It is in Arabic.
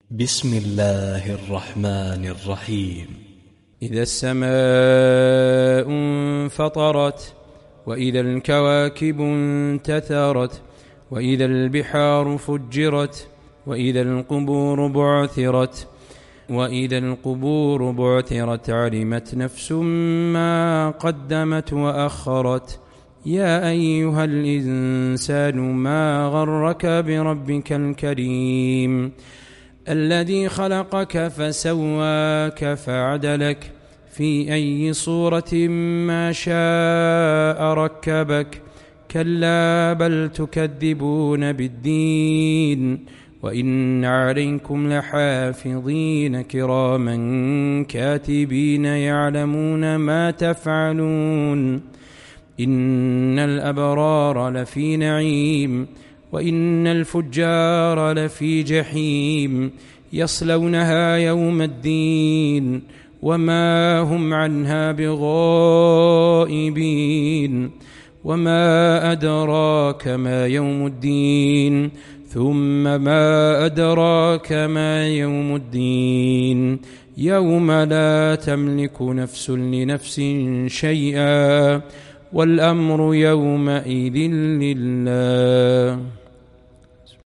بسم الله الرحمن الرحيم. إذا السماء انفطرت، وإذا الكواكب انتثرت، وإذا البحار فجرت، وإذا القبور بعثرت علمت نفس ما قدمت وأخرت. يا أيها الإنسان ما غرك بربك الكريم الذي خلقك فسواك فعدلك في أي صورة ما شاء ركبك. كلا بل تكذبون بالدين، وإن عليكم لحافظين كراما كاتبين يعلمون ما تفعلون. إن الأبرار لفي نعيم، وإن الفجار لفي جحيم، يصلونها يوم الدين وما هم عنها بغائبين. وما أدراك ما يوم الدين، ثم ما أدراك ما يوم الدين. يوم لا تملك نفس لنفس شيئا، والأمر يومئذ لله.